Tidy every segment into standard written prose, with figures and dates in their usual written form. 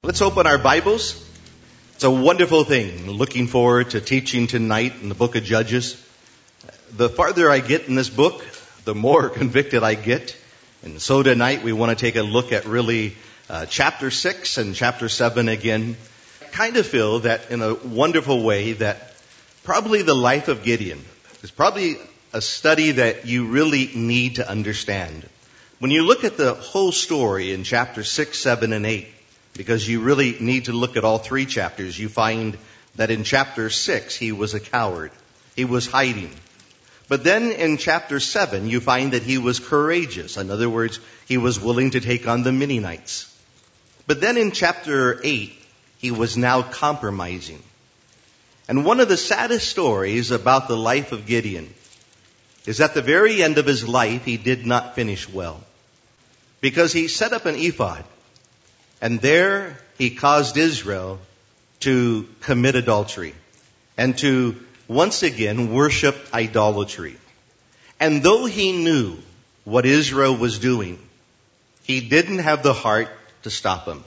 Let's open our Bibles. It's a wonderful thing. Looking forward to teaching tonight in the book of Judges. The farther I get in this book, the more convicted I get. And so tonight we want to take a look at really chapter 6 and chapter 7 again. I kind of feel that in a wonderful way that probably the life of Gideon is probably a study that you really need to understand. When you look at the whole story in chapter 6, 7, and 8, because you really need to look at all three chapters, you find that in chapter 6, he was a coward. He was hiding. But then in chapter 7, you find that he was courageous. In other words, he was willing to take on the Midianites. But then in chapter 8, he was now compromising. And one of the saddest stories about the life of Gideon is at the very end of his life, he did not finish well. Because he set up an ephod. And there he caused Israel to commit adultery and to once again worship idolatry. And though he knew what Israel was doing, he didn't have the heart to stop him.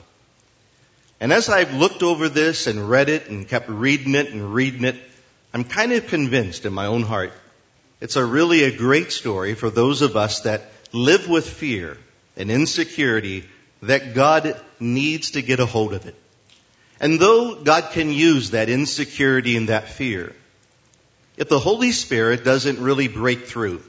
And as I've looked over this and read it and kept reading it, I'm kind of convinced in my own heart it's really a great story for those of us that live with fear and insecurity that God needs to get a hold of it. And though God can use that insecurity and that fear, if the Holy Spirit doesn't really break through,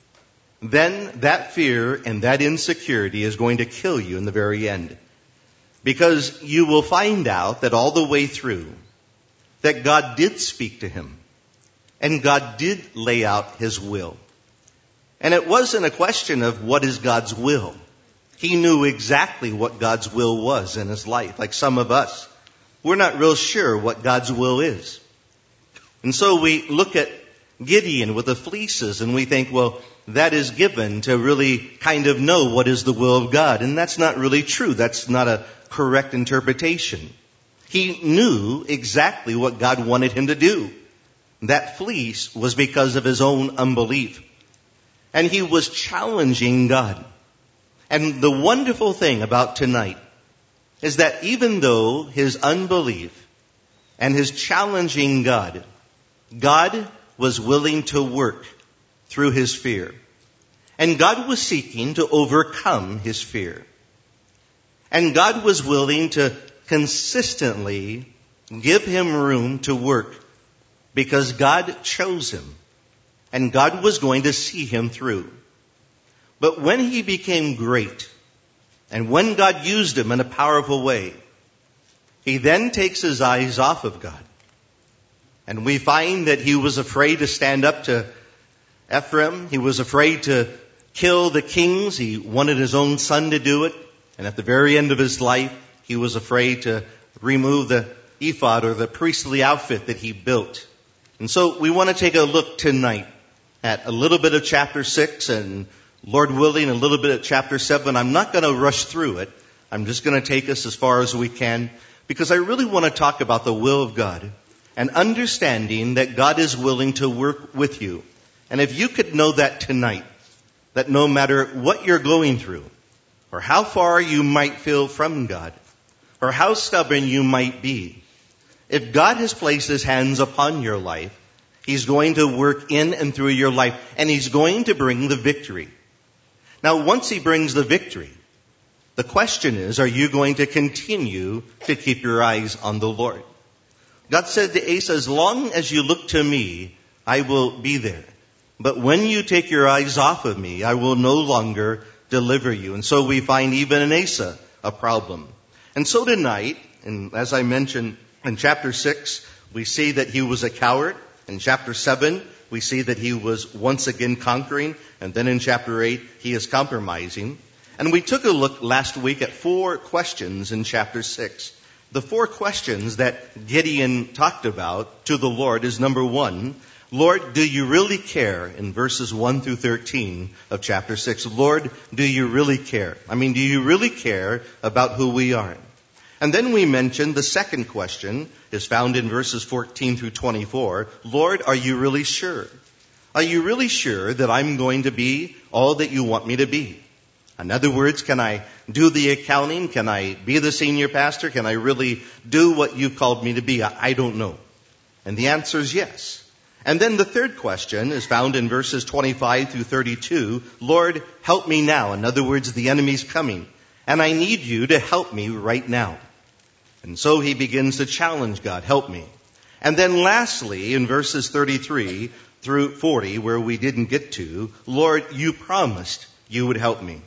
then that fear and that insecurity is going to kill you in the very end. Because you will find out that all the way through, that God did speak to him. And God did lay out his will. And it wasn't a question of what is God's will. He knew exactly what God's will was in his life. Like some of us, we're not real sure what God's will is. And so we look at Gideon with the fleeces and we think, well, that is given to really kind of know what is the will of God. And that's not really true. That's not a correct interpretation. He knew exactly what God wanted him to do. That fleece was because of his own unbelief. And he was challenging God. And the wonderful thing about tonight is that even though his unbelief and his challenging God, God was willing to work through his fear. And God was seeking to overcome his fear. And God was willing to consistently give him room to work because God chose him. And God was going to see him through. But when he became great, and when God used him in a powerful way, he then takes his eyes off of God. And we find that he was afraid to stand up to Ephraim. He was afraid to kill the kings. He wanted his own son to do it. And at the very end of his life, he was afraid to remove the ephod or the priestly outfit that he built. And so we want to take a look tonight at a little bit of chapter 6 and Lord willing, a little bit of chapter 7. I'm not going to rush through it. I'm just going to take us as far as we can because I really want to talk about the will of God and understanding that God is willing to work with you. And if you could know that tonight, that no matter what you're going through or how far you might feel from God or how stubborn you might be, if God has placed his hands upon your life, he's going to work in and through your life and he's going to bring the victory. Now, once he brings the victory, the question is, are you going to continue to keep your eyes on the Lord? God said to Asa, as long as you look to me, I will be there. But when you take your eyes off of me, I will no longer deliver you. And so we find even in Asa a problem. And so tonight, and as I mentioned in chapter 6, we see that he was a coward. In chapter 7, we see that he was once again conquering. And then in chapter 8, he is compromising. And we took a look last week at 4 questions in chapter 6. The 4 questions that Gideon talked about to the Lord is number 1, Lord, do you really care? In verses 1 through 13 of chapter 6. Lord, do you really care? Do you really care about who we are? And then we mentioned the second question is found in verses 14 through 24. Lord, are you really sure? Are you really sure that I'm going to be all that you want me to be? In other words, can I do the accounting? Can I be the senior pastor? Can I really do what you've called me to be? I don't know. And the answer is yes. And then the third question is found in verses 25 through 32. Lord, help me now. In other words, the enemy's coming, and I need you to help me right now. And so he begins to challenge God, help me. And then lastly, in verses 33 through 40, where we didn't get to, Lord, you promised you would help me.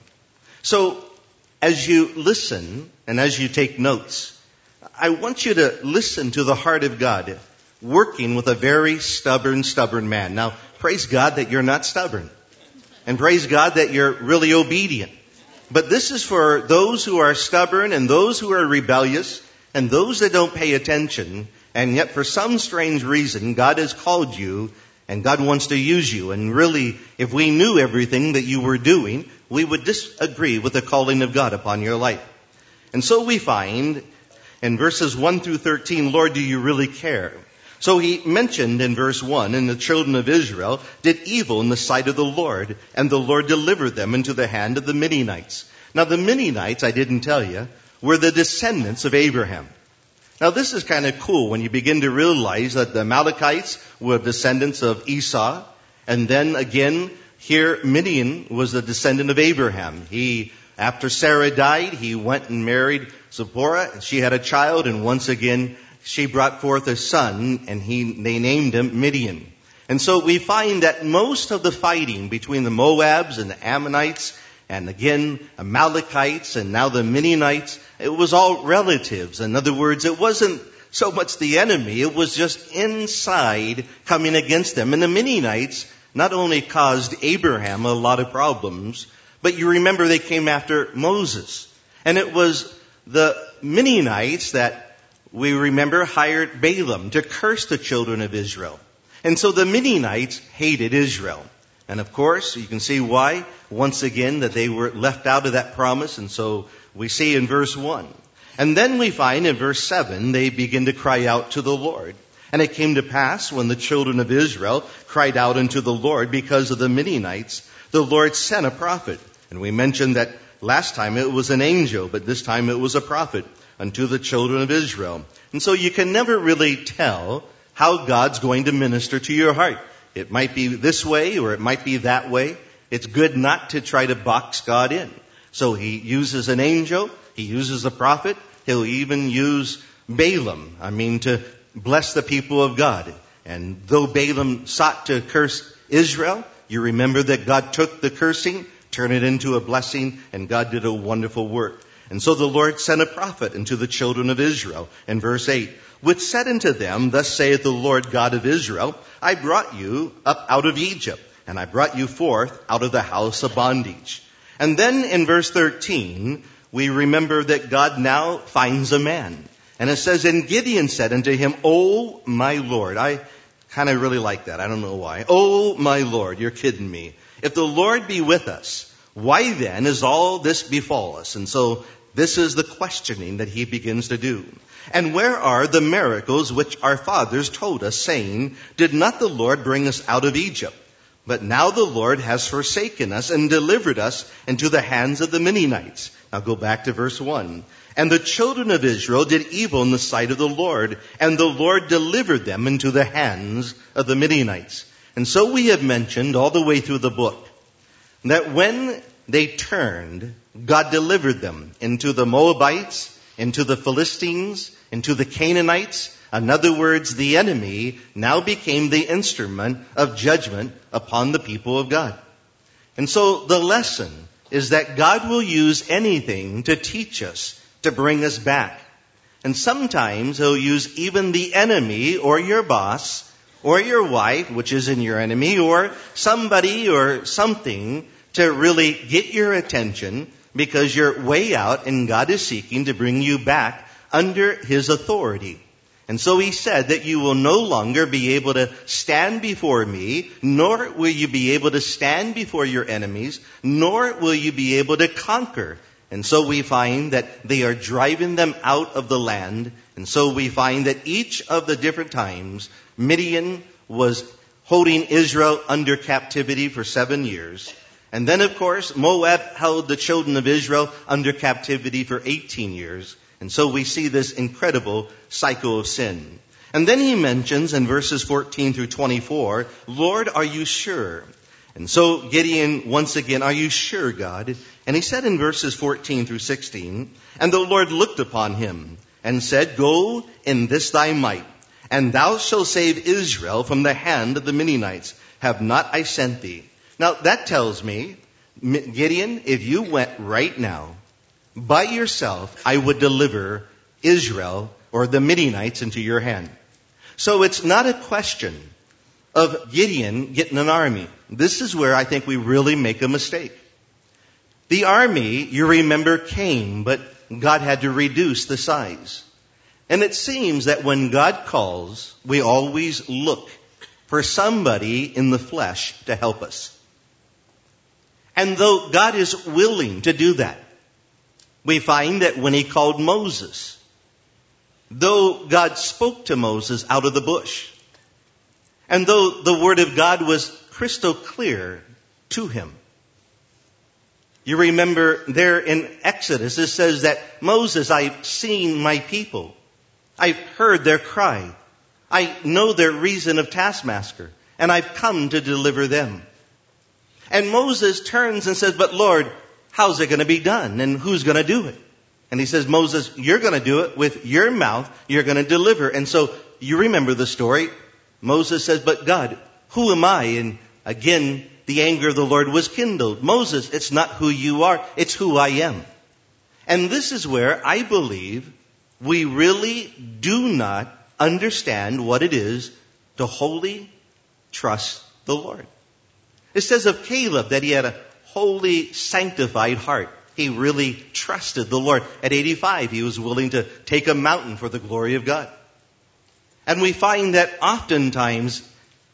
So as you listen and as you take notes, I want you to listen to the heart of God working with a very stubborn man. Now, praise God that you're not stubborn. And praise God that you're really obedient. But this is for those who are stubborn and those who are rebellious and those that don't pay attention. And yet for some strange reason, God has called you and God wants to use you. And really, if we knew everything that you were doing, we would disagree with the calling of God upon your life. And so we find in verses 1 through 13, Lord, do you really care? So he mentioned in verse 1, and the children of Israel did evil in the sight of the Lord, and the Lord delivered them into the hand of the Midianites. Now the Midianites, I didn't tell you, were the descendants of Abraham. Now this is kind of cool when you begin to realize that the Amalekites were descendants of Esau, and then again, here Midian was a descendant of Abraham. After Sarah died, he went and married Zipporah, and she had a child, and once again, she brought forth a son, and they named him Midian. And so we find that most of the fighting between the Moabs and the Ammonites, and again, Amalekites, and now the Midianites, it was all relatives. In other words, it wasn't so much the enemy, it was just inside coming against them. And the Midianites not only caused Abraham a lot of problems, but you remember they came after Moses. And it was the Midianites that we remember hired Balaam to curse the children of Israel. And so the Midianites hated Israel. And of course, you can see why, once again, that they were left out of that promise. And so we see in verse 1. And then we find in verse 7, they begin to cry out to the Lord. And it came to pass when the children of Israel cried out unto the Lord because of the Midianites, the Lord sent a prophet. And we mentioned that last time it was an angel, but this time it was a prophet unto the children of Israel. And so you can never really tell how God's going to minister to your heart. It might be this way or it might be that way. It's good not to try to box God in. So he uses an angel, he uses a prophet, he'll even use Balaam, to bless the people of God. And though Balaam sought to curse Israel, you remember that God took the cursing, turned it into a blessing, and God did a wonderful work. And so the Lord sent a prophet unto the children of Israel, in verse 8, which said unto them, Thus saith the Lord God of Israel, I brought you up out of Egypt, and I brought you forth out of the house of bondage. And then in verse 13, we remember that God now finds a man. And it says, And Gideon said unto him, O my Lord. I kind of really like that. I don't know why. O my Lord, you're kidding me. If the Lord be with us, why then is all this befall us? And so this is the questioning that he begins to do. And where are the miracles which our fathers told us, saying, Did not the Lord bring us out of Egypt? But now the Lord has forsaken us and delivered us into the hands of the Midianites. Now go back to verse 1. And the children of Israel did evil in the sight of the Lord, and the Lord delivered them into the hands of the Midianites. And so we have mentioned all the way through the book that when they turned, God delivered them into the Moabites, into the Philistines, into the Canaanites. In other words, the enemy now became the instrument of judgment upon the people of God. And so the lesson is that God will use anything to teach us, to bring us back. And sometimes he'll use even the enemy or your boss or your wife, which isn't your enemy, or somebody or something to really get your attention because you're way out and God is seeking to bring you back under his authority. And so he said that you will no longer be able to stand before me, nor will you be able to stand before your enemies, nor will you be able to conquer. And so we find that they are driving them out of the land. And so we find that each of the different times, Midian was holding Israel under captivity for 7 years. And then, of course, Moab held the children of Israel under captivity for 18 years. And so we see this incredible cycle of sin. And then he mentions in verses 14 through 24, Lord, are you sure? And so Gideon, once again, are you sure, God? And he said in verses 14 through 16, and the Lord looked upon him and said, go in this thy might, and thou shalt save Israel from the hand of the Midianites. Have not I sent thee? Now that tells me, Gideon, if you went right now, by yourself, I would deliver Israel or the Midianites into your hand. So it's not a question of Gideon getting an army. This is where I think we really make a mistake. The army, you remember, came, but God had to reduce the size. And it seems that when God calls, we always look for somebody in the flesh to help us. And though God is willing to do that, we find that when he called Moses, though God spoke to Moses out of the bush, and though the word of God was crystal clear to him, you remember there in Exodus, it says that Moses, I've seen my people. I've heard their cry. I know their reason of taskmaster, and I've come to deliver them. And Moses turns and says, but Lord, how's it going to be done? And who's going to do it? And he says, Moses, you're going to do it with your mouth. You're going to deliver. And so you remember the story. Moses says, but God, who am I? And again, the anger of the Lord was kindled. Moses, it's not who you are. It's who I am. And this is where I believe we really do not understand what it is to wholly trust the Lord. It says of Caleb that he had a holy, sanctified heart. He really trusted the Lord. At 85, he was willing to take a mountain for the glory of God. And we find that oftentimes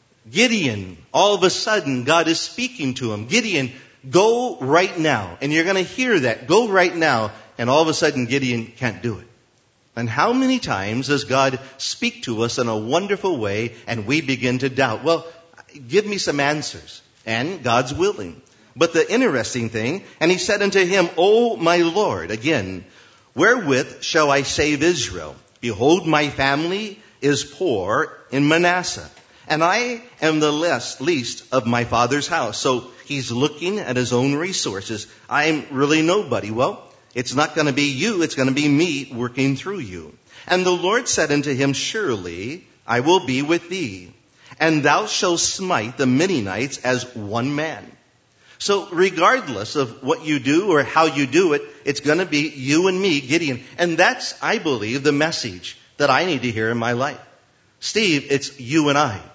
Gideon, all of a sudden, God is speaking to him. Gideon, go right now. And you're going to hear that. Go right now. And all of a sudden, Gideon can't do it. And how many times does God speak to us in a wonderful way and we begin to doubt? Well, give me some answers. And God's willing. But the interesting thing, and he said unto him, O my Lord, again, wherewith shall I save Israel? Behold, my family is poor in Manasseh, and I am the least of my father's house. So he's looking at his own resources. I'm really nobody. Well, it's not going to be you. It's going to be me working through you. And the Lord said unto him, surely I will be with thee, and thou shalt smite the Midianites as one man. So regardless of what you do or how you do it, it's going to be you and me, Gideon. And that's, I believe, the message that I need to hear in my life. Steve, it's you and I.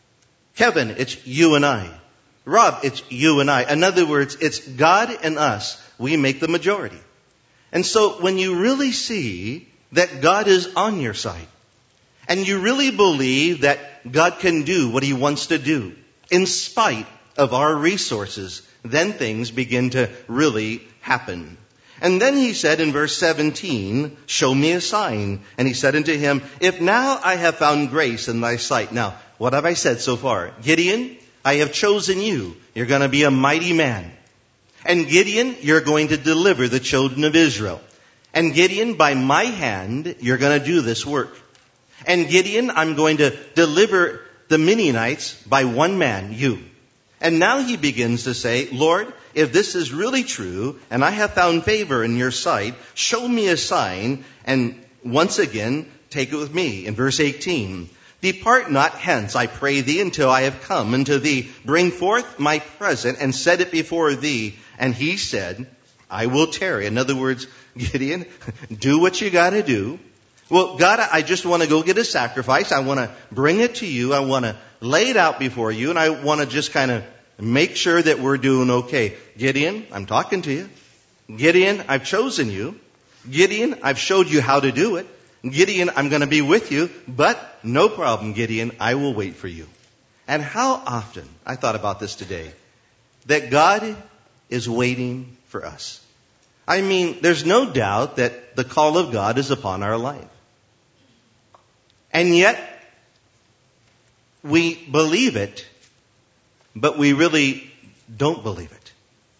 Kevin, it's you and I. Rob, it's you and I. In other words, it's God and us. We make the majority. And so when you really see that God is on your side, and you really believe that God can do what he wants to do in spite of our resources, then things begin to really happen. And then he said in verse 17, show me a sign. And he said unto him, if now I have found grace in thy sight. Now, what have I said so far? Gideon, I have chosen you. You're going to be a mighty man. And Gideon, you're going to deliver the children of Israel. And Gideon, by my hand, you're going to do this work. And Gideon, I'm going to deliver the Midianites by one man, you. And now he begins to say, Lord, if this is really true, and I have found favor in your sight, show me a sign, and once again, take it with me. In verse 18, depart not hence, I pray thee, until I have come unto thee. Bring forth my present, and set it before thee. And he said, I will tarry. In other words, Gideon, do what you got to do. Well, God, I just want to go get a sacrifice. I want to bring it to you. I want to lay it out before you. And I want to just kind of make sure that we're doing okay. Gideon, I'm talking to you. Gideon, I've chosen you. Gideon, I've showed you how to do it. Gideon, I'm going to be with you. But no problem, Gideon. I will wait for you. And how often, I thought about this today, that God is waiting for us. I mean, there's no doubt that the call of God is upon our life. And yet, we believe it, but we really don't believe it.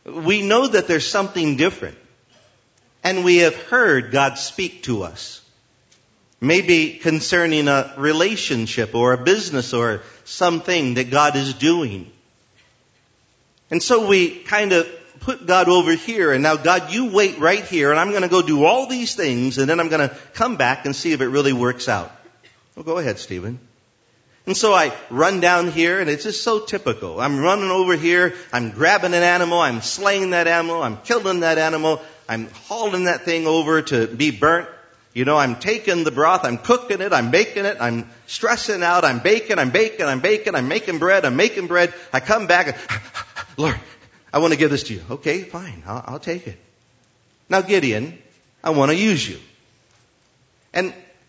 We know that there's something different. And we have heard God speak to us. Maybe concerning a relationship or a business or something that God is doing. And so we kind of put God over here, and now God, you wait right here, and I'm going to go do all these things, and then I'm going to come back and see if it really works out. Well, go ahead, Stephen. And so I run down here, and it's just so typical. I'm running over here, I'm grabbing an animal, I'm slaying that animal, I'm killing that animal, I'm hauling that thing over to be burnt. You know, I'm taking the broth, I'm cooking it, I'm baking it, I'm stressing out, I'm making bread. I come back and, Lord, I want to give this to you. Okay, fine, I'll take it. Now, Gideon, I want to use you. And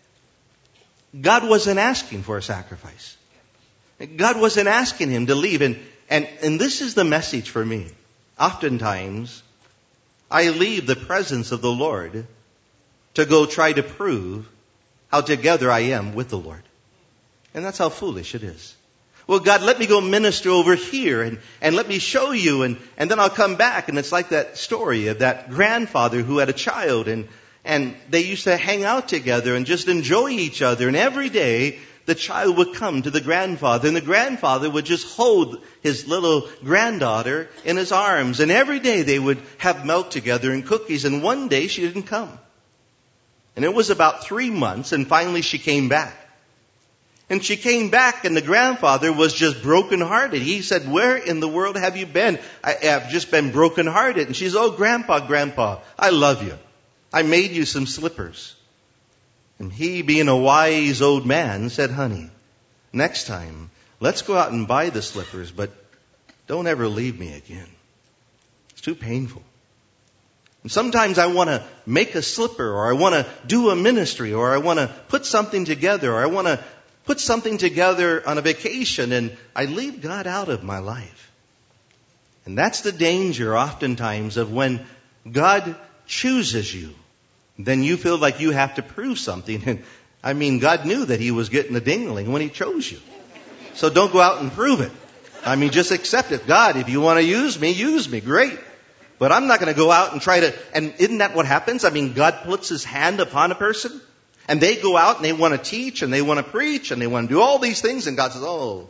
God wasn't asking for a sacrifice. God wasn't asking him to leave. And this is the message for me. Oftentimes, I leave the presence of the Lord to go try to prove how together I am with the Lord. And that's how foolish it is. Well, God, let me go minister over here and let me show you and then I'll come back. And it's like that story of that grandfather who had a child and they used to hang out together and just enjoy each other. And every day the child would come to the grandfather and the grandfather would just hold his little granddaughter in his arms. And every day they would have milk together and cookies. And one day she didn't come. And it was about 3 months, and finally she came back. And she came back, and the grandfather was just brokenhearted. He said, where in the world have you been? I've just been brokenhearted. And she said, oh, Grandpa, I love you. I made you some slippers. And he, being a wise old man, said, honey, next time, let's go out and buy the slippers, but don't ever leave me again. It's too painful. And sometimes I want to make a slipper, or I want to do a ministry, or I want to put something together, or I want to put something together on a vacation, and I leave God out of my life. And that's the danger oftentimes of when God chooses you, then you feel like you have to prove something. And I mean, God knew that he was getting a dingling when he chose you. So don't go out and prove it. I mean, just accept it. God, if you want to use me, great. But I'm not going to go out and try to, and isn't that what happens? I mean, God puts his hand upon a person and they go out and they want to teach and they want to preach and they want to do all these things. And God says, oh,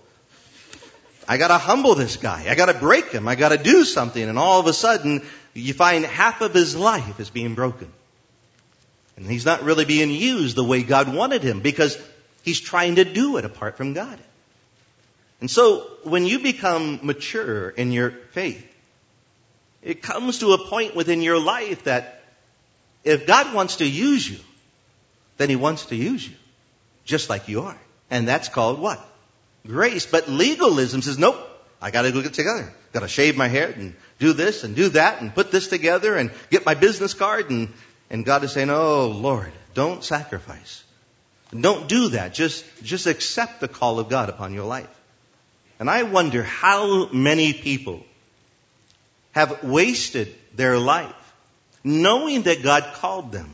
I got to humble this guy. I got to break him. I got to do something. And all of a sudden you find half of his life is being broken. And he's not really being used the way God wanted him because he's trying to do it apart from God. And so when you become mature in your faith, it comes to a point within your life that if God wants to use you, then he wants to use you just like you are. And that's called what? Grace. But legalism says, nope, I got to go get together. Got to shave my hair and do this and do that and put this together and get my business card. And God is saying, oh, Lord, don't sacrifice. Don't do that. Just accept the call of God upon your life. And I wonder how many people have wasted their life knowing that God called them,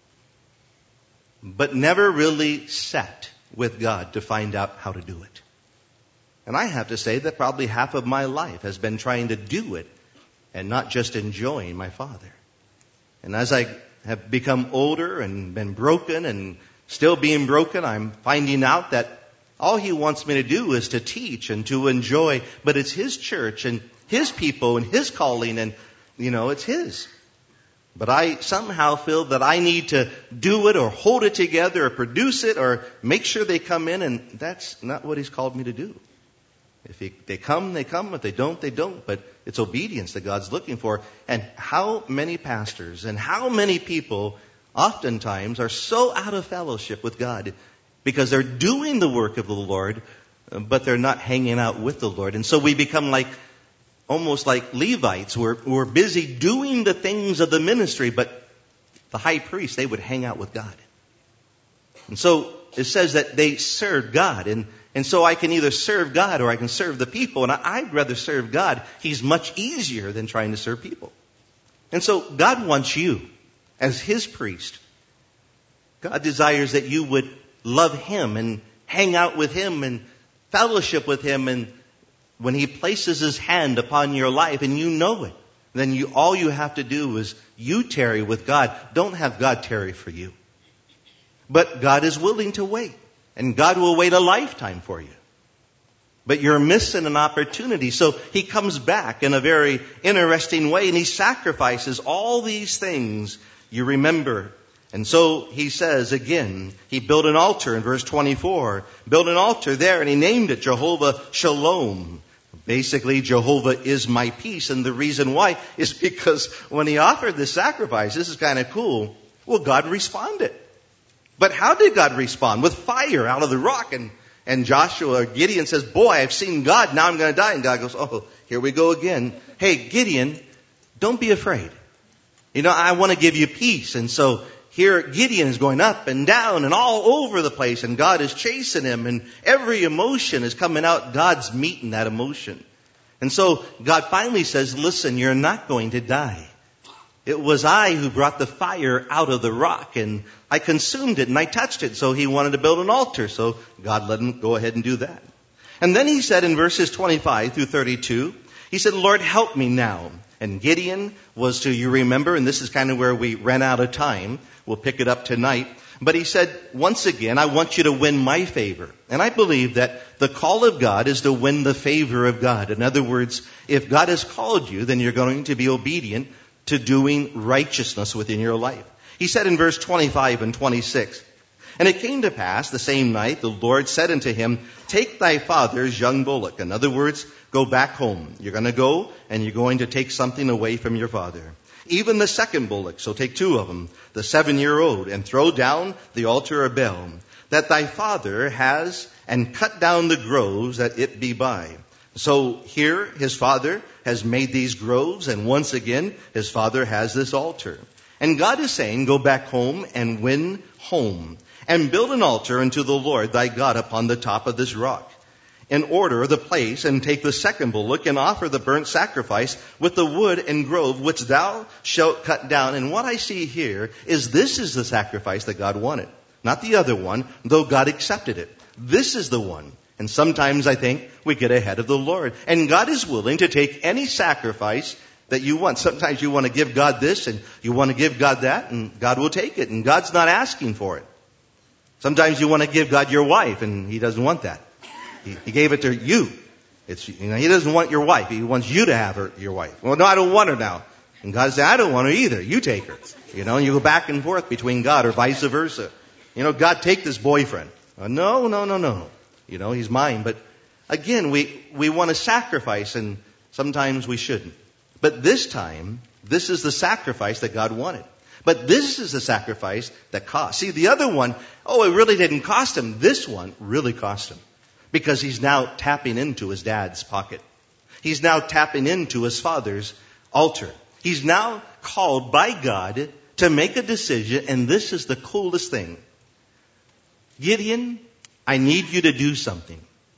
but never really sat with God to find out how to do it. And I have to say that probably half of my life has been trying to do it and not just enjoying my Father. And as I have become older and been broken and still being broken, I'm finding out that all he wants me to do is to teach and to enjoy, but it's his church and his people and his calling and, it's his. But I somehow feel that I need to do it or hold it together or produce it or make sure they come in, and that's not what he's called me to do. If they come, they come. If they don't, they don't. But it's obedience that God's looking for. And how many pastors and how many people oftentimes are so out of fellowship with God because they're doing the work of the Lord, but they're not hanging out with the Lord. And so we become almost like Levites who are busy doing the things of the ministry, but the high priest, they would hang out with God. And so it says that they served God. And so I can either serve God or I can serve the people. And I'd rather serve God. He's much easier than trying to serve people. And so God wants you as his priest. God desires that you would love him and hang out with him and fellowship with him. And when he places his hand upon your life and you know it, then all you have to do is you tarry with God. Don't have God tarry for you. But God is willing to wait. And God will wait a lifetime for you. But you're missing an opportunity. So he comes back in a very interesting way and he sacrifices all these things you remember. And so he says again, he built an altar in verse 24. Built an altar there and he named it Jehovah Shalom. Basically, Jehovah is my peace. And the reason why is because when he offered this sacrifice, this is kind of cool. Well, God responded. But how did God respond? With fire out of the rock. And Joshua, Gideon says, boy, I've seen God. Now I'm going to die. And God goes, oh, here we go again. Hey, Gideon, don't be afraid. I want to give you peace. And so here Gideon is going up and down and all over the place. And God is chasing him. And every emotion is coming out. God's meeting that emotion. And so God finally says, listen, you're not going to die. It was I who brought the fire out of the rock, and I consumed it, and I touched it. So he wanted to build an altar, so God let him go ahead and do that. And then he said in verses 25 through 32, he said, Lord, help me now. And Gideon was to, you remember, and this is kind of where we ran out of time. We'll pick it up tonight. But he said, once again, I want you to win my favor. And I believe that the call of God is to win the favor of God. In other words, if God has called you, then you're going to be obedient to doing righteousness within your life. He said in verse 25 and 26, and it came to pass the same night, the Lord said unto him, take thy father's young bullock. In other words, go back home. You're going to go and you're going to take something away from your father. Even the second bullock, so take 2 of them, the 7-year-old, and throw down the altar of Baal, that thy father has, and cut down the groves that it be by. So here his father has made these groves, and once again his father has this altar. And God is saying, go back home and win home, and build an altar unto the Lord thy God upon the top of this rock. And order the place, and take the second bullock, and offer the burnt sacrifice with the wood and grove which thou shalt cut down. And what I see here is this is the sacrifice that God wanted. Not the other one, though God accepted it. This is the one. And sometimes I think we get ahead of the Lord. And God is willing to take any sacrifice that you want. Sometimes you want to give God this and you want to give God that, and God will take it. And God's not asking for it. Sometimes you want to give God your wife, and He doesn't want that. He gave it to you. He doesn't want your wife. He wants you to have your wife. Well, no, I don't want her now. And God said, I don't want her either. You take her. And you go back and forth between God or vice versa. God, take this boyfriend. No. He's mine. But again, we want to sacrifice, and sometimes we shouldn't. But this time, this is the sacrifice that God wanted. But this is the sacrifice that cost. See, the other one, it really didn't cost him. This one really cost him. Because he's now tapping into his dad's pocket. He's now tapping into his father's altar. He's now called by God to make a decision, and this is the coolest thing. Gideon, I need you to do something.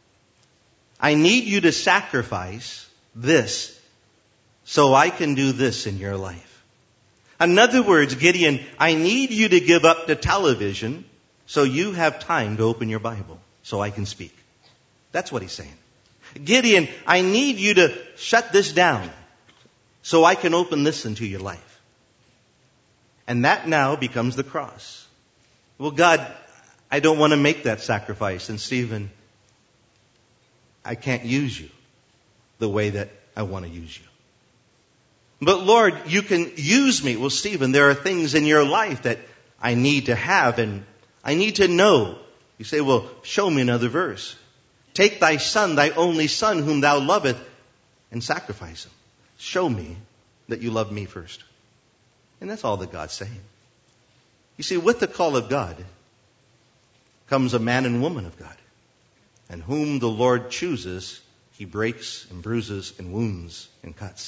I need you to sacrifice this so I can do this in your life. In other words, Gideon, I need you to give up the television so you have time to open your Bible so I can speak. That's what he's saying. Gideon, I need you to shut this down so I can open this into your life. And that now becomes the cross. Well, God, I don't want to make that sacrifice. And Stephen, I can't use you the way that I want to use you. But Lord, you can use me. Well, Stephen, there are things in your life that I need to have and I need to know. You say, well, show me another verse. Take thy son, thy only son, whom thou lovest, and sacrifice him. Show me that you love me first. And that's all that God's saying. You see, with the call of God comes a man and woman of God. And whom the Lord chooses, He breaks and bruises and wounds and cuts.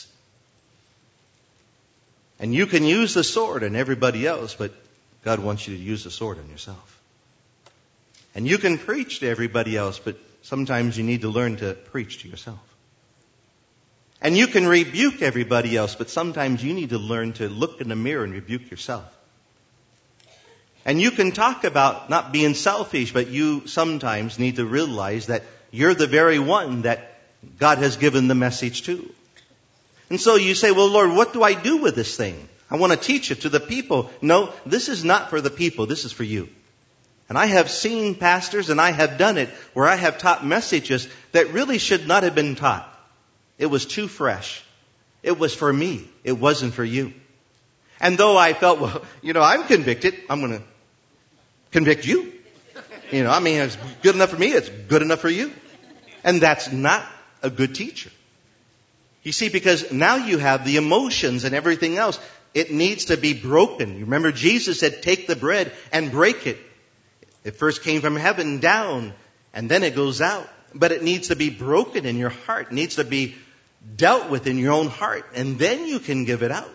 And you can use the sword on everybody else, but God wants you to use the sword on yourself. And you can preach to everybody else, but sometimes you need to learn to preach to yourself. And you can rebuke everybody else, but sometimes you need to learn to look in the mirror and rebuke yourself. And you can talk about not being selfish, but you sometimes need to realize that you're the very one that God has given the message to. And so you say, well, Lord, what do I do with this thing? I want to teach it to the people. No, this is not for the people. This is for you. And I have seen pastors, and I have done it, where I have taught messages that really should not have been taught. It was too fresh. It was for me. It wasn't for you. And though I felt, well, I'm convicted, I'm going to convict you. It's good enough for me, it's good enough for you. And that's not a good teacher. You see, because now you have the emotions and everything else. It needs to be broken. You remember Jesus said, take the bread and break it. It first came from heaven down, and then it goes out. But it needs to be broken in your heart. It needs to be dealt with in your own heart. And then you can give it out.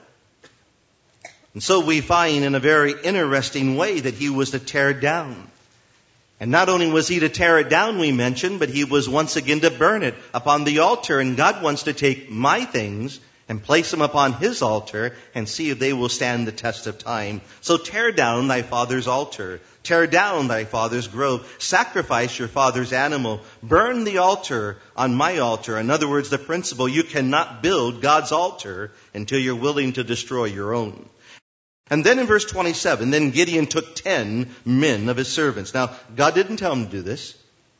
And so we find in a very interesting way that he was to tear it down. And not only was he to tear it down, we mentioned, but he was once again to burn it upon the altar. And God wants to take my things and place them upon his altar and see if they will stand the test of time. So tear down thy father's altar. Tear down thy father's grove. Sacrifice your father's animal. Burn the altar on my altar. In other words, the principle, you cannot build God's altar until you're willing to destroy your own. And then in verse 27, then Gideon took 10 men of his servants. Now, God didn't tell him to do this.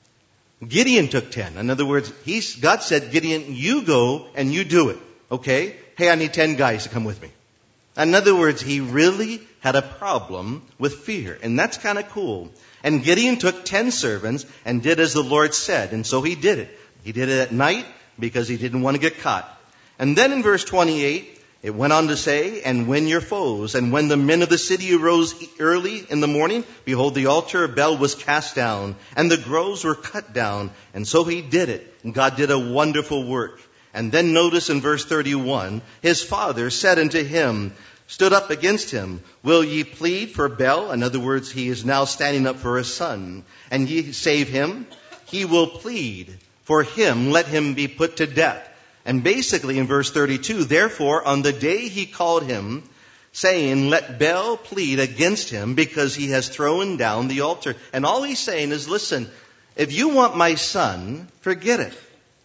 Gideon took 10. In other words, God said, Gideon, you go and you do it. Okay? Hey, I need 10 guys to come with me. In other words, he really had a problem with fear. And that's kind of cool. And Gideon took 10 servants and did as the Lord said. And so he did it. He did it at night because he didn't want to get caught. And then in verse 28, it went on to say, and when your foes, and when the men of the city arose early in the morning, behold, the altar of Baal was cast down, and the groves were cut down. And so he did it. And God did a wonderful work. And then notice in verse 31, his father said unto him, stood up against him, will ye plead for Baal? In other words, he is now standing up for his son. And ye save him? He will plead for him, let him be put to death. And basically in verse 32, therefore on the day he called him, saying, let Baal plead against him because he has thrown down the altar. And all he's saying is, listen, if you want my son, forget it.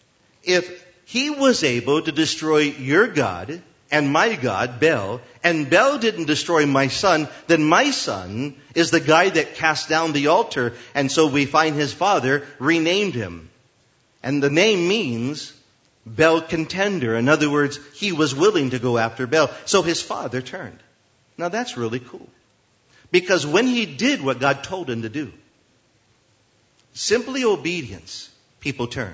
If he was able to destroy your God and my God, Baal, and Baal didn't destroy my son, then my son is the guy that cast down the altar. And so we find his father renamed him. And the name means Baal contender. In other words, he was willing to go after Baal. So his father turned. Now that's really cool. Because when he did what God told him to do, simply obedience, people turn.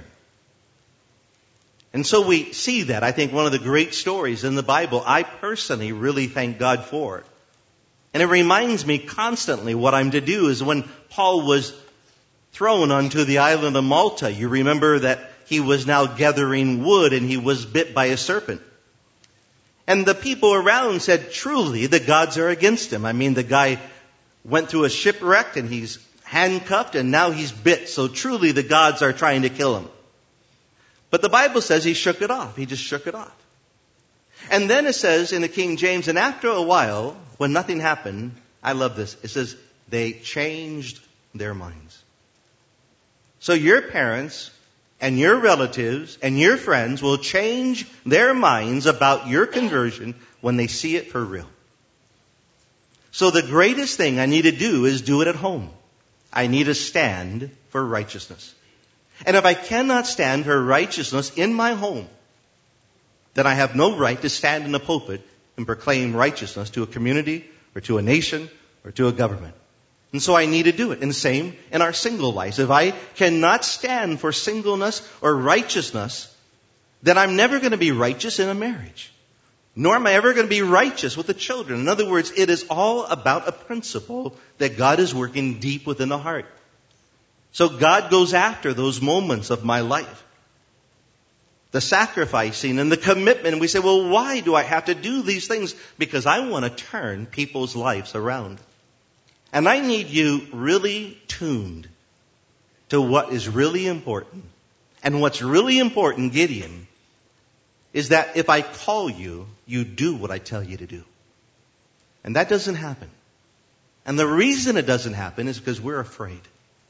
And so we see that. I think one of the great stories in the Bible, I personally really thank God for it. And it reminds me constantly what I'm to do is when Paul was thrown onto the island of Malta, you remember that he was now gathering wood and he was bit by a serpent. And the people around said, truly, the gods are against him. I mean, the guy went through a shipwreck and he's handcuffed and now he's bit. So truly, the gods are trying to kill him. But the Bible says he shook it off. He just shook it off. And then it says in the King James, and after a while, when nothing happened, I love this. It says, they changed their minds. So your parents and your relatives and your friends will change their minds about your conversion when they see it for real. So the greatest thing I need to do is do it at home. I need to stand for righteousness. And if I cannot stand for righteousness in my home, then I have no right to stand in the pulpit and proclaim righteousness to a community or to a nation or to a government. And so I need to do it. And the same in our single lives. If I cannot stand for singleness or righteousness, then I'm never going to be righteous in a marriage. Nor am I ever going to be righteous with the children. In other words, it is all about a principle that God is working deep within the heart. So God goes after those moments of my life. The sacrificing and the commitment. And we say, well, why do I have to do these things? Because I want to turn people's lives around. And I need you really tuned to what is really important. And what's really important, Gideon, is that if I call you, you do what I tell you to do. And that doesn't happen. And the reason it doesn't happen is because we're afraid.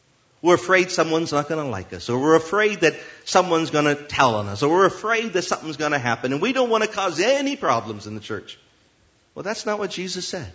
We're afraid someone's not going to like us, or we're afraid that someone's going to tell on us, or we're afraid that something's going to happen, and we don't want to cause any problems in the church. Well, that's not what Jesus said.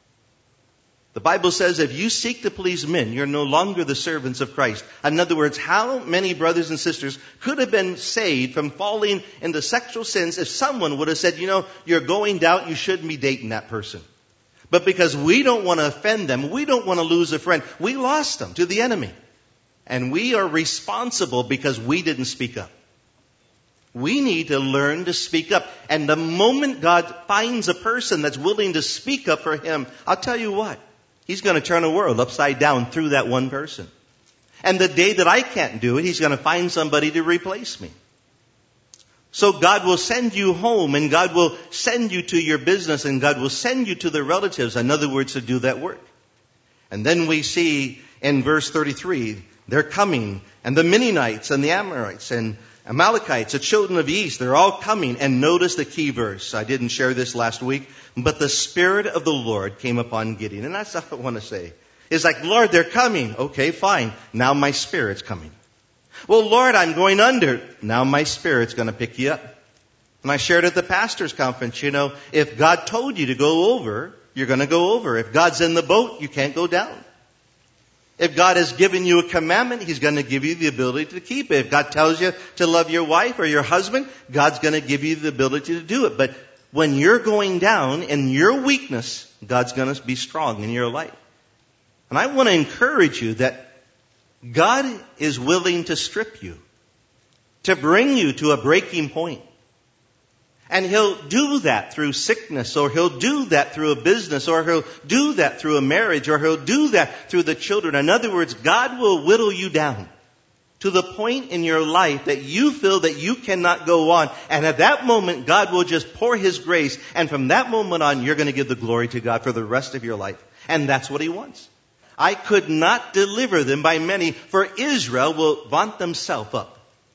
The Bible says if you seek to please men, you're no longer the servants of Christ. In other words, how many brothers and sisters could have been saved from falling into sexual sins if someone would have said, you're going out, you shouldn't be dating that person. But because we don't want to offend them, we don't want to lose a friend, we lost them to the enemy. And we are responsible because we didn't speak up. We need to learn to speak up. And the moment God finds a person that's willing to speak up for Him, I'll tell you what, He's going to turn the world upside down through that one person. And the day that I can't do it, He's going to find somebody to replace me. So God will send you home, and God will send you to your business, and God will send you to the relatives, in other words, to do that work. And then we see in verse 33, they're coming, and the Mennonites and the Amorites and Amalekites, the children of the east, they're all coming. And notice the key verse. I didn't share this last week, but the Spirit of the Lord came upon Gideon. And that's what I want to say. It's like, Lord, they're coming. Okay, fine. Now my Spirit's coming. Well, Lord, I'm going under. Now my Spirit's going to pick you up. And I shared at the pastor's conference, if God told you to go over, you're going to go over. If God's in the boat, you can't go down. If God has given you a commandment, He's going to give you the ability to keep it. If God tells you to love your wife or your husband, God's going to give you the ability to do it. But when you're going down in your weakness, God's going to be strong in your life. And I want to encourage you that God is willing to strip you, to bring you to a breaking point. And He'll do that through sickness, or He'll do that through a business, or He'll do that through a marriage, or He'll do that through the children. In other words, God will whittle you down to the point in your life that you feel that you cannot go on. And at that moment, God will just pour His grace. And from that moment on, you're going to give the glory to God for the rest of your life. And that's what He wants. I could not deliver them by many, for Israel will vaunt themselves up.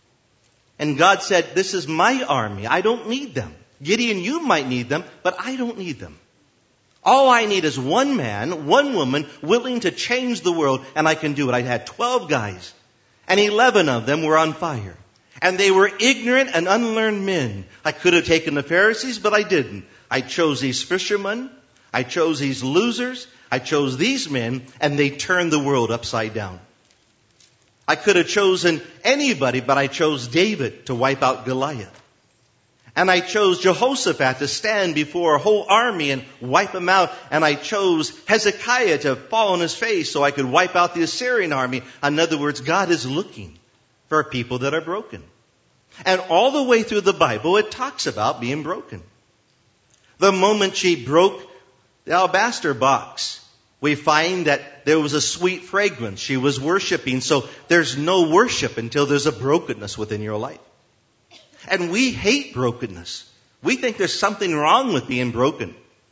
And God said, this is my army. I don't need them. Gideon, you might need them, but I don't need them. All I need is one man, one woman willing to change the world, and I can do it. I had 12 guys, and 11 of them were on fire. And they were ignorant and unlearned men. I could have taken the Pharisees, but I didn't. I chose these fishermen. I chose these losers. I chose these men, and they turned the world upside down. I could have chosen anybody, but I chose David to wipe out Goliath. And I chose Jehoshaphat to stand before a whole army and wipe them out. And I chose Hezekiah to fall on his face so I could wipe out the Assyrian army. In other words, God is looking for people that are broken. And all the way through the Bible, it talks about being broken. The moment she broke the alabaster box, we find that there was a sweet fragrance. She was worshiping. So there's no worship until there's a brokenness within your life. And we hate brokenness. We think there's something wrong with being broken.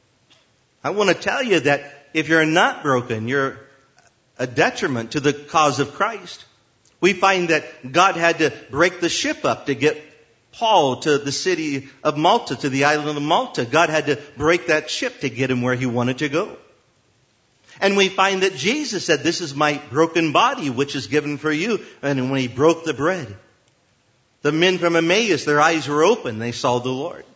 I want to tell you that if you're not broken, you're a detriment to the cause of Christ. We find that God had to break the ship up to get Paul to the city of Malta, to the island of Malta. God had to break that ship to get him where he wanted to go. And we find that Jesus said, this is my broken body, which is given for you. And when He broke the bread, the men from Emmaus, their eyes were open. They saw the Lord.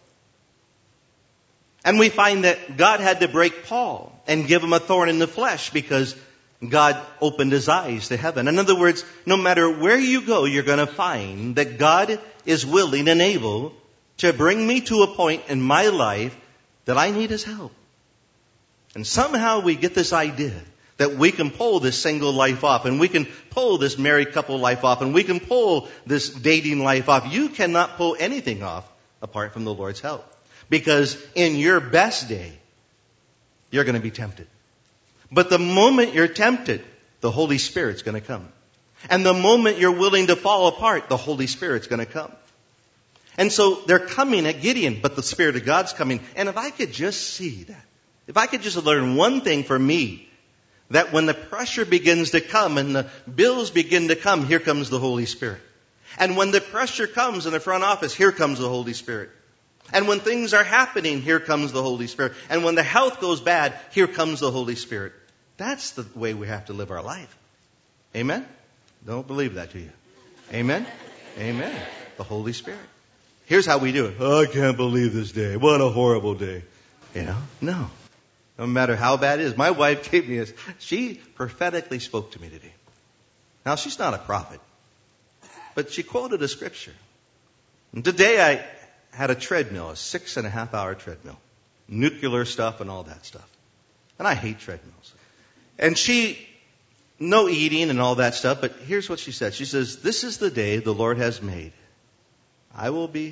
And we find that God had to break Paul and give him a thorn in the flesh because God opened his eyes to heaven. In other words, no matter where you go, you're going to find that God is willing and able to bring me to a point in my life that I need His help. And somehow we get this idea that we can pull this single life off, and we can pull this married couple life off, and we can pull this dating life off. You cannot pull anything off apart from the Lord's help. Because in your best day, you're going to be tempted. But the moment you're tempted, the Holy Spirit's going to come. And the moment you're willing to fall apart, the Holy Spirit's going to come. And so they're coming at Gideon, but the Spirit of God's coming. And if I could just see that, if I could just learn one thing for me, that when the pressure begins to come and the bills begin to come, here comes the Holy Spirit. And when the pressure comes in the front office, here comes the Holy Spirit. And when things are happening, here comes the Holy Spirit. And when the health goes bad, here comes the Holy Spirit. That's the way we have to live our life. Amen? Don't believe that, do you? Amen? Amen. The Holy Spirit. Here's how we do it. Oh, I can't believe this day. What a horrible day. You know? No. No matter how bad it is. My wife gave me this. She prophetically spoke to me today. Now, she's not a prophet, but she quoted a scripture. And today I had a treadmill, a 6.5-hour treadmill. Nuclear stuff and all that stuff. And I hate treadmills. And no eating and all that stuff, but here's what she said. She says, this is the day the Lord has made. I will be.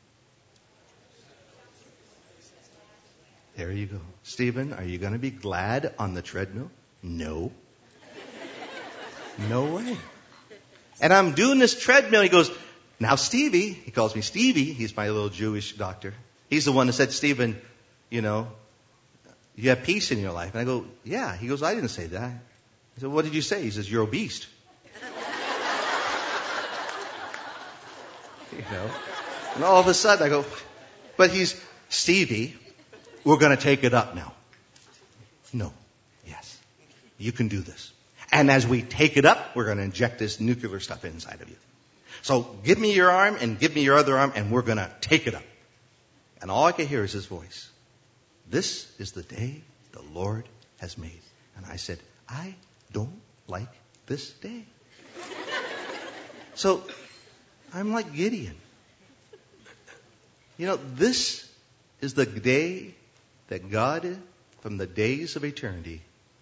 There you go. Stephen, are you going to be glad on the treadmill? No. No way. And I'm doing this treadmill. He goes, now Stevie, he calls me Stevie. He's my little Jewish doctor. He's the one that said, Stephen, you have peace in your life. And I go, yeah. He goes, I didn't say that. I said, what did you say? He says, you're obese. And all of a sudden I go, but he's, Stevie, we're going to take it up now. No. Yes. You can do this. And as we take it up, we're going to inject this nuclear stuff inside of you. So give me your arm and give me your other arm and we're going to take it up. And all I could hear is his voice. This is the day the Lord has made. And I said, I don't like this day. So I'm like Gideon. This is the day that God, from the days of eternity,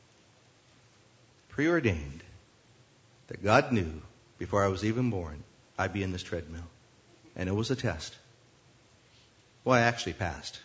preordained, that God knew before I was even born, I'd be in this treadmill. And it was a test. Well, I actually passed.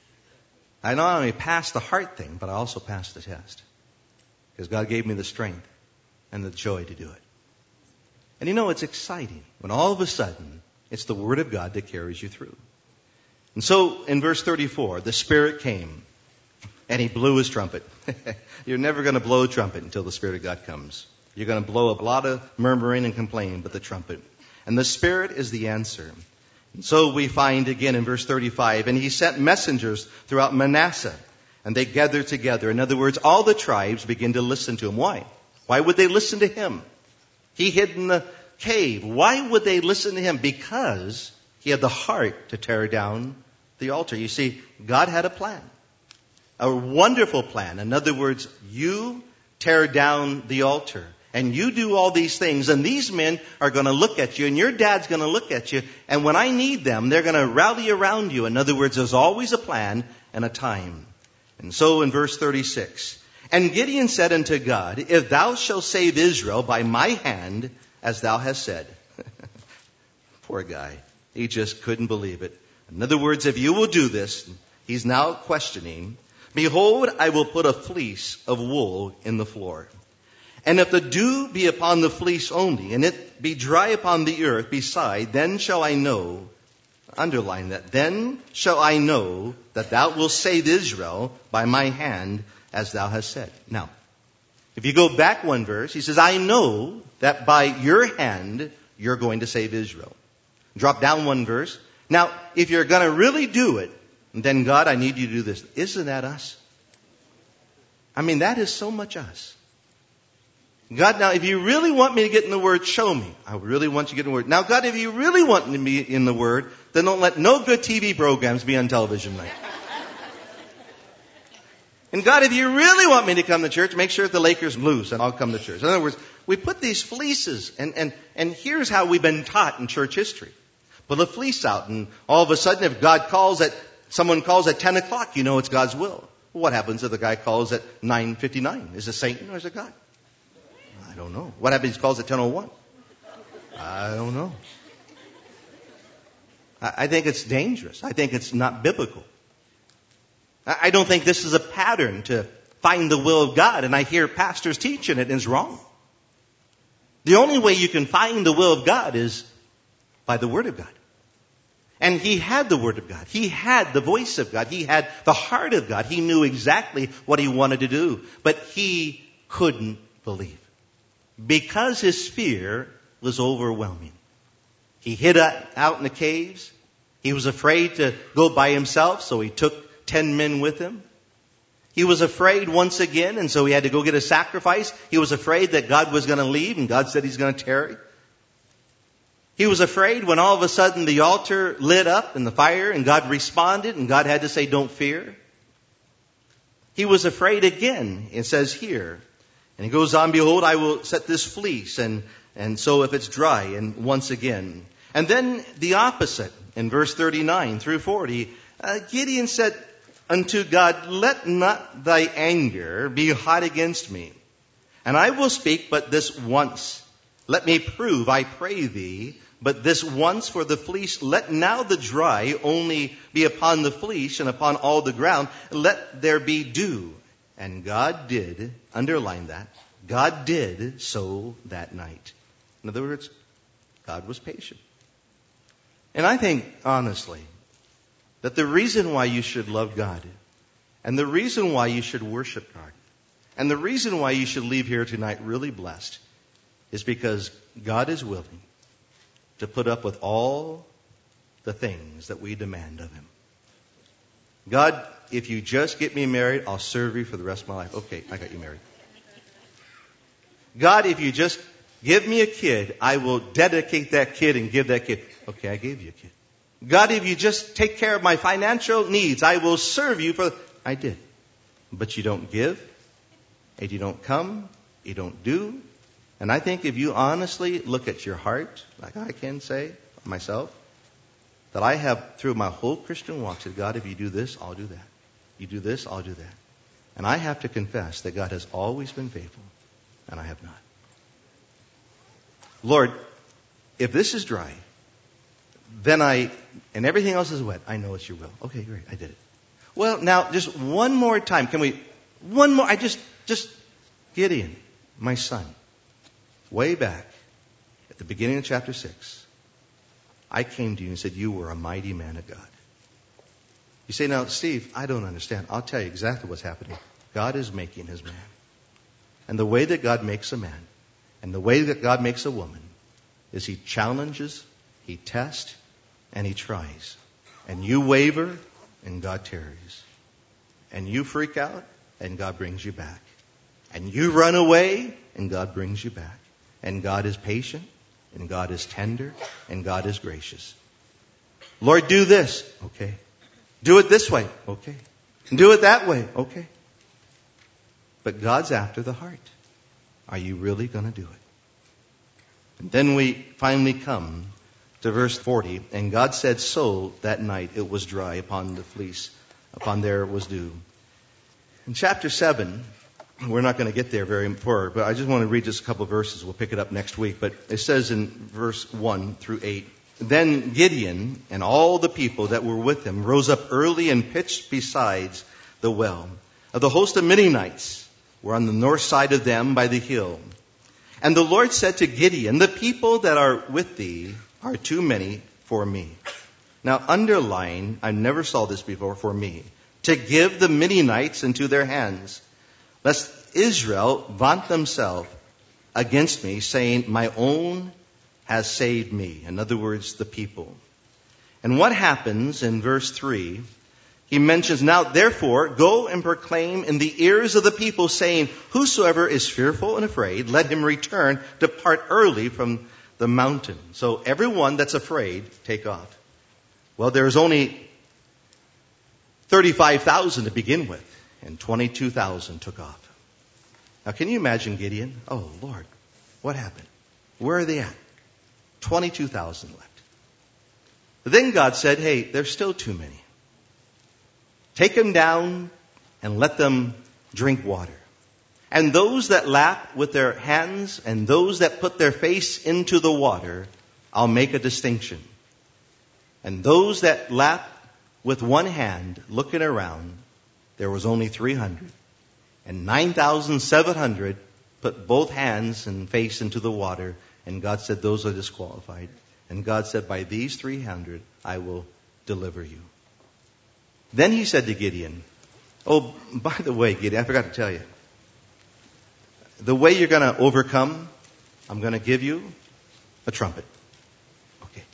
I not only passed the heart thing, but I also passed the test. Because God gave me the strength and the joy to do it. And it's exciting when all of a sudden it's the Word of God that carries you through. And so in verse 34, the Spirit came and He blew His trumpet. You're never going to blow a trumpet until the Spirit of God comes. You're going to blow a lot of murmuring and complaining, but the trumpet. And the Spirit is the answer. And so we find again in verse 35, and He sent messengers throughout Manasseh, and they gathered together. In other words, all the tribes begin to listen to Him. Why? Why would they listen to Him? He hid in the cave. Why would they listen to Him? Because He had the heart to tear down the altar. You see, God had a plan. A wonderful plan. In other words, you tear down the altar. And you do all these things. And these men are going to look at you. And your dad's going to look at you. And when I need them, they're going to rally around you. In other words, there's always a plan and a time. And so in verse 36, and Gideon said unto God, if thou shalt save Israel by my hand, as thou hast said. Poor guy. He just couldn't believe it. In other words, if you will do this, he's now questioning, behold, I will put a fleece of wool in the floor. And if the dew be upon the fleece only, and it be dry upon the earth beside, then shall I know, underline that, then shall I know that thou wilt save Israel by my hand, as thou hast said. Now, if you go back one verse, he says, I know that by your hand you're going to save Israel. Drop down one verse. Now, if you're going to really do it, then God, I need you to do this. Isn't that us? I mean, that is so much us. God, now, if you really want me to get in the Word, show me. I really want you to get in the Word. Now, God, if you really want me to be in the Word, then don't let no good TV programs be on television tonight. And God, if you really want me to come to church, make sure the Lakers lose and I'll come to church. In other words, we put these fleeces, and here's how we've been taught in church history. Put a fleece out, and all of a sudden, if someone calls at 10 o'clock, you know it's God's will. What happens if the guy calls at 9:59? Is it Satan or is it God? I don't know. What happens if he calls at 10:01? I don't know. I think it's dangerous. I think it's not biblical. I don't think this is a pattern to find the will of God, and I hear pastors teaching it, and it's wrong. The only way you can find the will of God is by the Word of God. And he had the Word of God. He had the voice of God. He had the heart of God. He knew exactly what he wanted to do. But he couldn't believe. Because his fear was overwhelming. He hid out in the caves. He was afraid to go by himself, so he took 10 men with him. He was afraid once again, and so he had to go get a sacrifice. He was afraid that God was going to leave, and God said he's going to tarry. He was afraid when all of a sudden the altar lit up in the fire, and God responded, and God had to say, don't fear. He was afraid again, it says here. And he goes on, behold, I will set this fleece, and so if it's dry, and once again. And then the opposite, in verse 39 through 40, Gideon said unto God, let not thy anger be hot against me, and I will speak but this once. Let me prove, I pray thee, but this once for the fleece. Let now the dry only be upon the fleece and upon all the ground. Let there be dew. And God did, underline that, God did so that night. In other words, God was patient. And I think, honestly, that the reason why you should love God, and the reason why you should worship God, and the reason why you should leave here tonight really blessed, is because God is willing to put up with all the things that we demand of Him. God, if you just get me married, I'll serve you for the rest of my life. Okay, I got you married. God, if you just give me a kid, I will dedicate that kid and give that kid. Okay, I gave you a kid. God, if you just take care of my financial needs, I will serve you for... I did. But you don't give, and you don't come, you don't do. And I think if you honestly look at your heart, like I can say myself, that I have through my whole Christian walk said, God, if you do this, I'll do that. You do this, I'll do that. And I have to confess that God has always been faithful, and I have not. Lord, if this is dry, then and everything else is wet, I know it's your will. Okay, great, I did it. Well, now, just one more time. One more, Gideon, my son, way back at the beginning of chapter 6, I came to you and said, you were a mighty man of God. You say, now, Steve, I don't understand. I'll tell you exactly what's happening. God is making His man. And the way that God makes a man, and the way that God makes a woman, is He challenges, He tests, and He tries. And you waver, and God tarries. And you freak out, and God brings you back. And you run away, and God brings you back. And God is patient, and God is tender, and God is gracious. Lord, do this. Okay. Do it this way. Okay. Do it that way. Okay. But God's after the heart. Are you really going to do it? And then we finally come to verse 40. And God said, so that night it was dry upon the fleece, upon there was dew. In chapter 7, we're not going to get there very far, but I just want to read just a couple of verses. We'll pick it up next week. But it says in verse 1 through 8, then Gideon and all the people that were with him rose up early and pitched besides the well. Of the host of Midianites were on the north side of them by the hill. And the Lord said to Gideon, the people that are with thee are too many for me. Now underline, I never saw this before, for me, to give the Midianites into their hands, lest Israel vaunt themselves against me, saying, my own has saved me. In other words, the people. And what happens in verse 3, he mentions, now therefore go and proclaim in the ears of the people, saying, whosoever is fearful and afraid, let him return, depart early from the mountain. So everyone that's afraid, take off. Well, there's only 35,000 to begin with, and 22,000 took off. Now, can you imagine Gideon? Oh, Lord, what happened? Where are they at? 22,000 left. But then God said, hey, there's still too many. Take them down and let them drink water. And those that lap with their hands and those that put their face into the water, I'll make a distinction. And those that lap with one hand looking around, there was only 300. And 9,700 put both hands and face into the water. And God said, those are disqualified. And God said, by these 300, I will deliver you. Then he said to Gideon, oh, by the way, Gideon, I forgot to tell you. The way you're going to overcome, I'm going to give you a trumpet. Okay.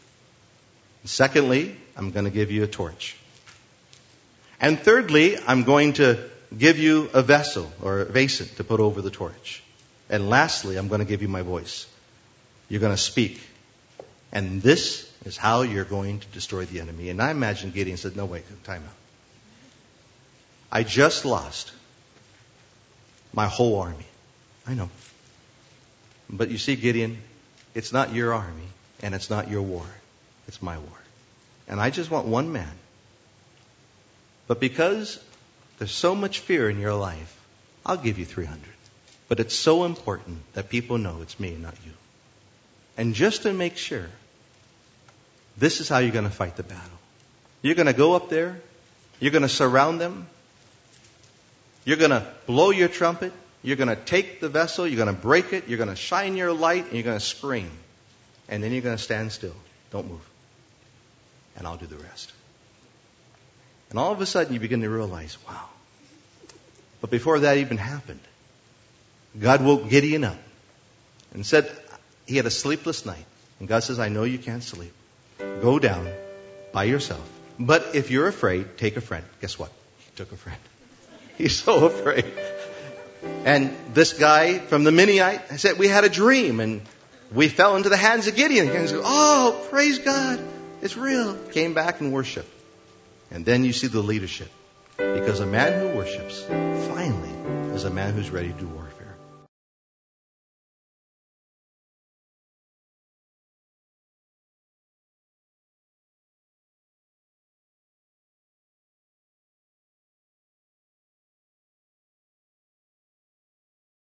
Secondly, I'm going to give you a torch. And thirdly, I'm going to give you a vessel or a basin to put over the torch. And lastly, I'm going to give you my voice. You're going to speak. And this is how you're going to destroy the enemy. And I imagine Gideon said, no, wait, time out. I just lost my whole army. I know. But you see, Gideon, it's not your army and it's not your war. It's my war. And I just want one man. But because there's so much fear in your life, I'll give you 300. But it's so important that people know it's me and not you. And just to make sure, this is how you're going to fight the battle. You're going to go up there. You're going to surround them. You're going to blow your trumpet. You're going to take the vessel. You're going to break it. You're going to shine your light. And you're going to scream. And then you're going to stand still. Don't move. And I'll do the rest. And all of a sudden you begin to realize, wow. But before that even happened, God woke Gideon up and said he had a sleepless night. And God says, I know you can't sleep. Go down by yourself. But if you're afraid, take a friend. Guess what? He took a friend. He's so afraid. And this guy from the Midianite said, we had a dream and we fell into the hands of Gideon. And he goes, oh, praise God. It's real. Came back and worshiped. And then you see the leadership. Because a man who worships, finally, is a man who's ready to do work.